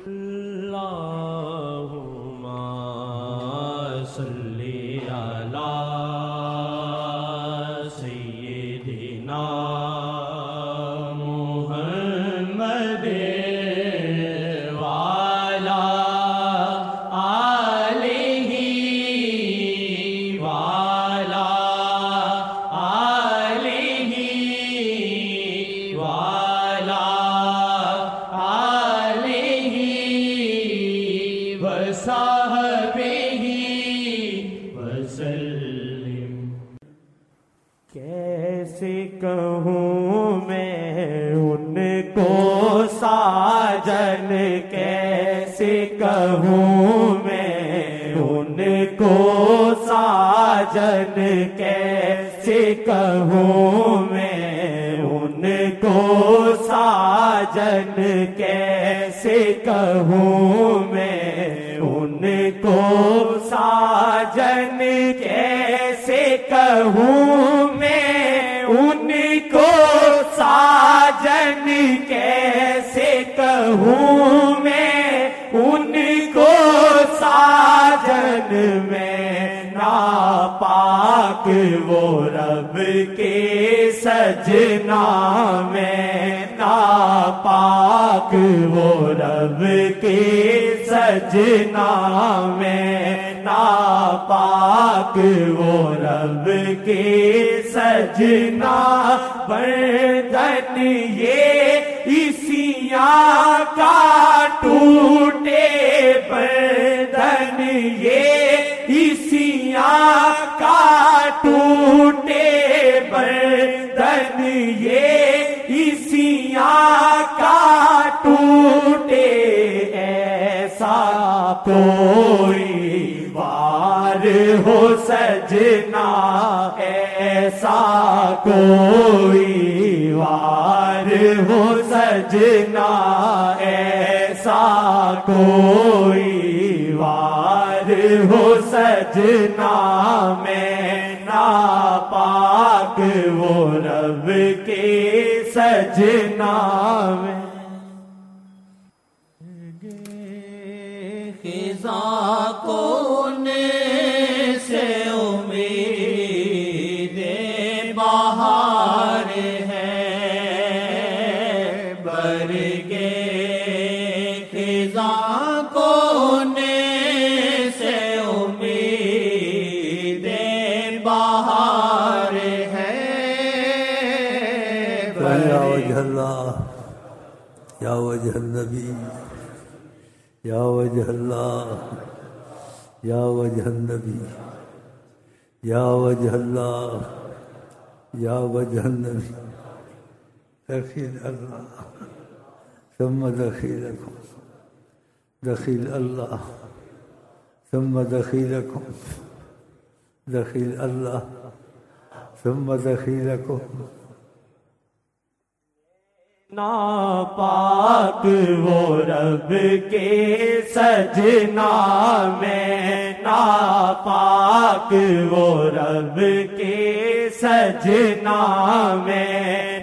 اللہم صلی علی سیدنا محمد وعلی آلہ وعلی آلہ وعلی وصحبہ وسلم۔ کیسے کہوں میں ان کو ساجن، کیسے کہوں میں ان کو ساجن، کیسے کہوں میں ان کو ساجن، کیسے کہوں میں ان کو ساجن، کیسے کہوں میں ان کو ساجن، کیسے کہوں میں ان کو ساجن، میں ناپاک وہ رب کے سجنا، میں ناپاک وہ رب کے سجنا، میں ناپاک وہ رب کے سجنا، بردن یہ عیسیاں کا ٹوٹے، بردن یہ عیسیاں کا ٹوٹے، بردن یہ عیسیاں کا ٹوٹے، ایسا کوئی وار ہو سجنا، ایسا کوئی وار ہو سجنا، ایسا کوئی وار ہو سجنا، میں ناپاک وہ رب کے سجنا، میں خزاں کون سے امید بہار ہے، برگے خزاں کون سے امید بہار ہے، یا وجہ اللہ، یا وجہ النبی، یا وجہ اللہ، یا وجہ النبی، یا وجہ اللہ، یا وجہ النبی، دخیل اللہ ثم دخیلکم، دخیل اللہ ثم دخیلکم، دخیل اللہ ثم دخیلکم۔ ناپاک وہ رب کے سجنا، میں ناپاک وہ رب کے سجنا، میں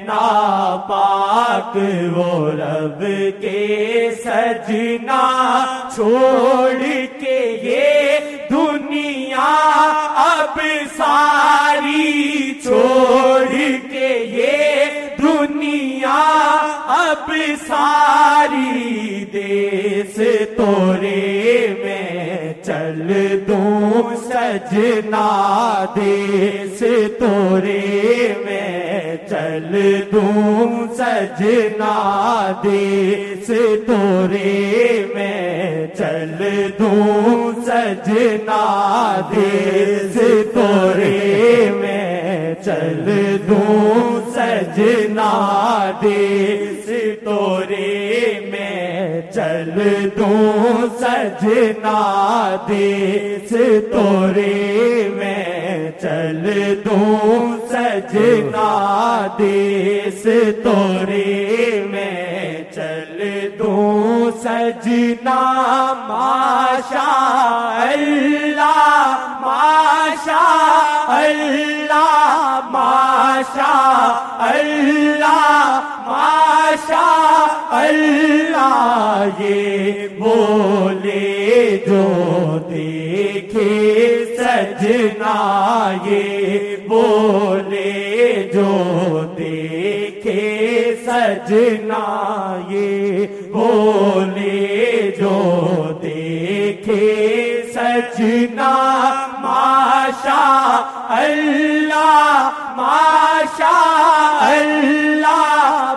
ناپاک وہ رب کے سجنا، چھوڑ کے یہ دنیا اب ساری، چھوڑ کے یہ دنیا اب ساری، دیس تورے میں چل دوں سجنا، دیس تورے میں چل دوں سجنا، دیس تورے میں چل دوں سجنا، دیس تورے میں چل دوں سجنا، دیس تورے میں چل دوں سجنا، دیس تورے میں چل دوں سجنا، دیس تورے میں چل دوں سجنا، ماشاء اللہ ماشاء اللہ ماشاء اللہ ماشاء اللہ، یہ بولے جو دیکھے سجنا، یہ بولے جو دیکھے سجنا، یہ بولے جو دیکھے سجنا، ماشاء اللہ ماشاء اللہ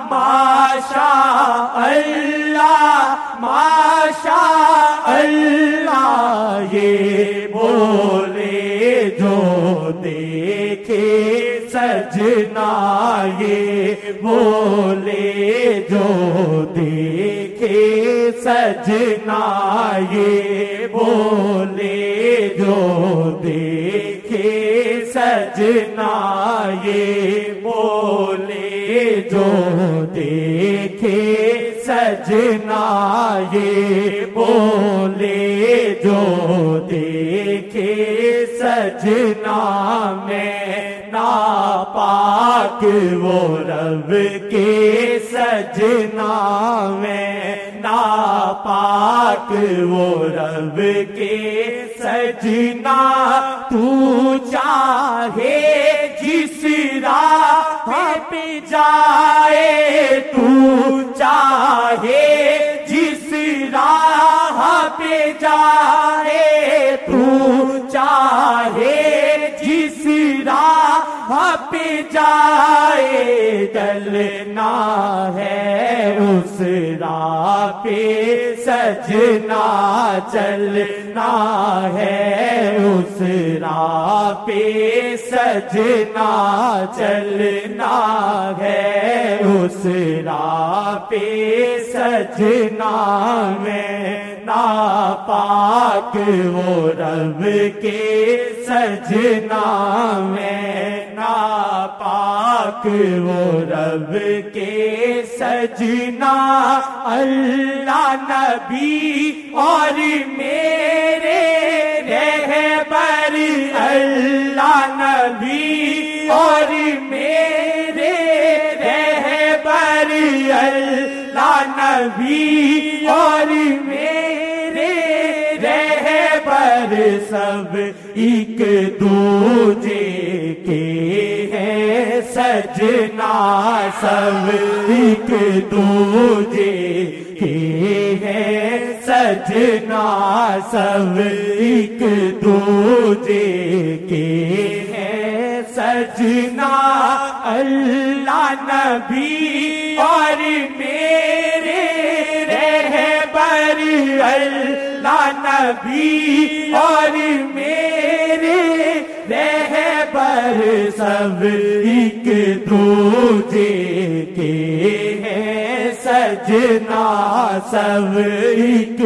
ماشاء اللہ ماشاء اللہ، یہ بولے جو دیکھے سجنا، یہ بولے جو دیکھے سجنا، یہ بولے جو دیکھے سجنا، یہ بولے جو دیکھے سجنا، یہ بولے جو دیکھے سجنا، میں ناپاک وہ رب کے سجنا، میں ناپاک وہ رب کے سجنا، تو چاہے جس راہ پہ جائے، تو چاہے جس راہ پہ جائے، تو چاہے جس راہ پہ جائے، چلنا ہے اس راہ پہ سجنا، چلنا ہے اس راہ پہ سجنا، چلنا ہے اس راہ پہ سجنا، میں ناپاک وہ رب کے سجنا، میں ناپاک وہ رب کے سجنا، اللہ نبی اور میرے رہبر، اللہ نبی اور میرے رہبر، اللہ نبی اور میرے رہبر، سب ایک دوجے کے ہیں سجنا، سب ایک دوجے کے ہیں سجنا، سب ایک دوجے کے ہیں سجنا، اللہ نبی اور میرے رہبر، اللہ نبی اور میرے رہبر، سب ایک دوجے کے ہیں سجنا، سب ایک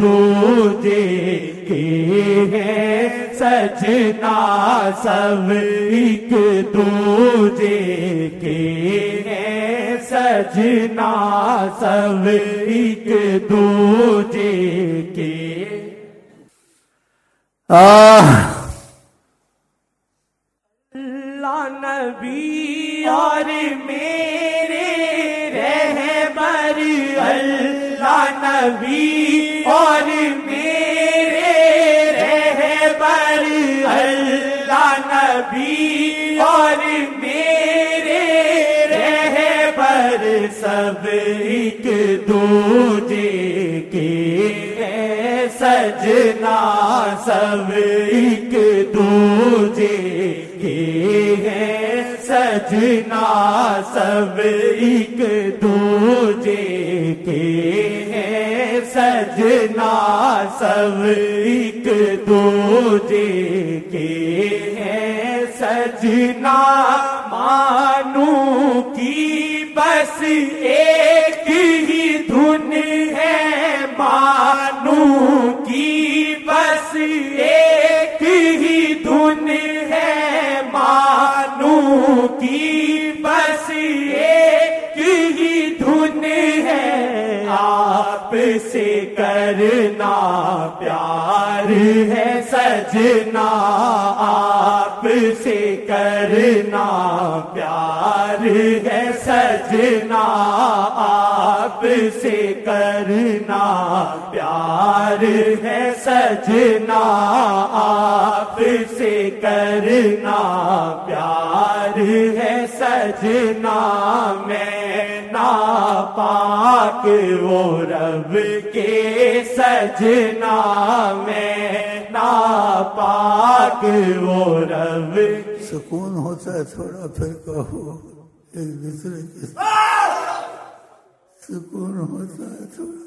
دوجے کے ہیں سجنا، سب ایک دوجے کے ہیں سجنا، سب ایک دوجے کے۔ اللہ نبی اور میرے رہبر، اللہ نبی اور میرے رہبر، اللہ نبی اور میرے رہبر، سب ایک دوجے کے ہیں سجنا، سب ایک دوجے کے ہیں سجنا، سب ایک دوجے کے ہیں سجنا، سب ایک دوجے کے ہیں سجنا، مانو کی بس ایک ہی دھن ہے، مانو کی بس ایک ہی دھن ہے، مانو کی بس ایک ہی دھن ہے، آپ سے کرنا پیار ہے سجنا آپ سے کرنا پیار ہے سجنا آپ سے کرنا پیار ہے سجنا آپ سے کرنا پیار ہے سجنا میں ناپاک وہ رب کے سجنا میں ناپاک وہ رب سکون ہوتا ہے تھوڑا پھر کہو ایک دوسرے کے سکون ہوتا ہے تھوڑا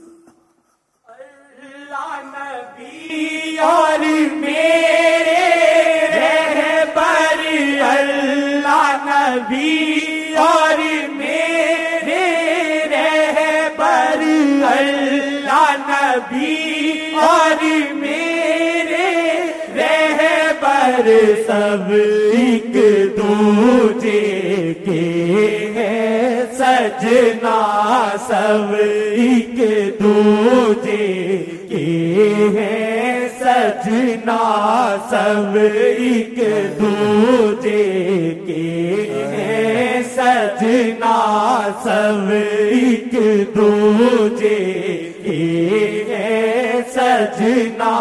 اللہ نبی اور میرے رہبر اللہ نبی اور میرے رہبر اللہ نبی اور میرے رہبر سب ایک دوجے کے ہیں سجنا سب ایک دوجے کے ہیں سجنا سب ایک دوجے کے ہیں سجنا سب ایک دوجے کے ہیں سجنا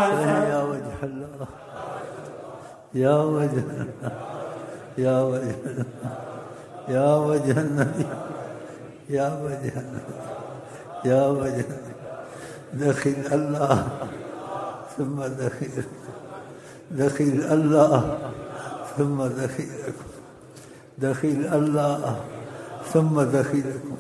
یا وجہ اللہ یا وجہ اللہ یا وجہ النبی یا وجہ النبی یا وجہ دخل اللہ ثم دخل اللہ ثم دخل اللہ ثم دخلکم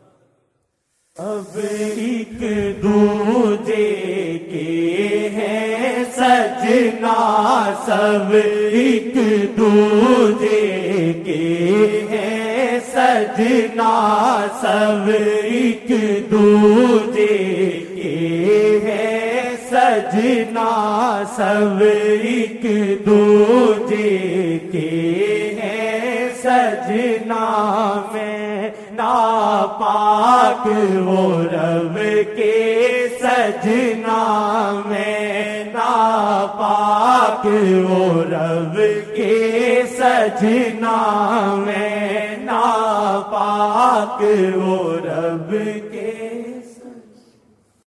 اب ایک دوجے کے ہیں سجنا سب ایک دوجے کے ہیں سجنا سب ایک دوجے کے ہیں سجنا سب ایک دوجے کے ہیں سجنا میں ناپاک وہ رب کے سجنا میں ناپاک وہ رب کے سجنا میں ناپاک وہ رب کے